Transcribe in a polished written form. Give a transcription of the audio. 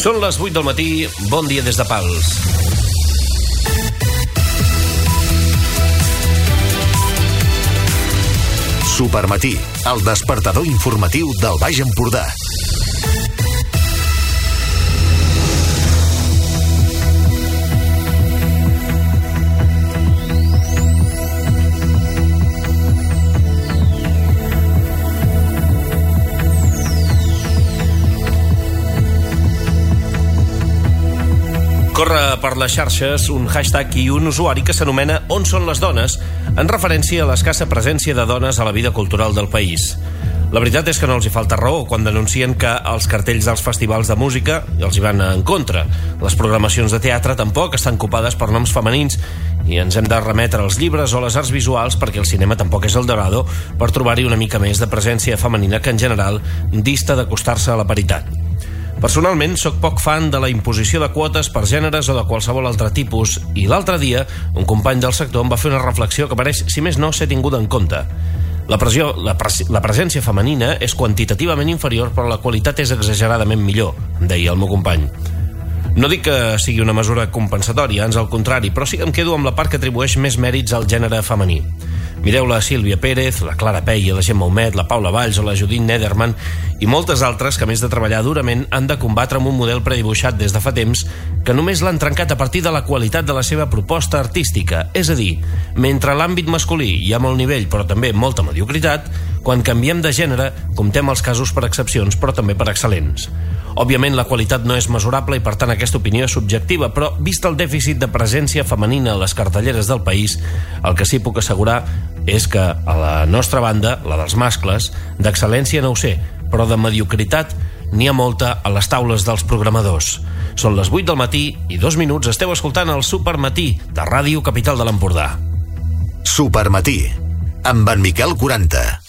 Són les 8 del matí, bon dia des de Pals. Supermatí, el despertador informatiu del Baix Empordà. Corre per les xarxes un hashtag i un usuari que s'anomena On són les dones, en referència a l'escassa presència de dones a la vida cultural del país. La veritat és que no els hi falta raó quan denuncien que els cartells dels festivals de música els hi van en contra. Les programacions de teatre tampoc estan copades per noms femenins i ens hem de remetre als llibres o a les arts visuals perquè el cinema tampoc és el Dorado per trobar-hi una mica més de presència femenina que en general dista d'acostar-se a la paritat. Personalment, sóc poc fan de la imposició de quotes per gèneres o de qualsevol altre tipus, i l'altre dia un company del sector em va fer una reflexió que pareix, si més no, ser tinguda en compte. La presència femenina és quantitativament inferior, però la qualitat és exageradament millor, em deia el meu company. No dic que sigui una mesura compensatòria, ans al contrari, però sí que em quedo amb la part que atribueix més mèrits al gènere femení. Mireu la Sílvia Pérez, la Clara Peia, la Gemma Humet, la Paula Valls o la Judit Nederman i moltes altres que, a més de treballar durament, han de combatre amb un model predibuixat des de fa temps que només l'han trencat a partir de la qualitat de la seva proposta artística. És a dir, mentre a l'àmbit masculí hi ha molt nivell però també molta mediocritat, quan canviem de gènere comptem els casos per excepcions però també per excel·lents. Òbviament la qualitat no és mesurable i per tant aquesta opinió és subjectiva, però vist el dèficit de presència femenina a les cartelleres del país, el que sí puc assegurar és que a la nostra banda, la dels mascles, d'excel·lència no ho sé, però de mediocritat n'hi ha molta a les taules dels programadors. Són les 8 del matí i 2 minuts, esteu escoltant el Supermatí de Ràdio Capital de l'Empordà. Supermatí, amb en Miquel 40.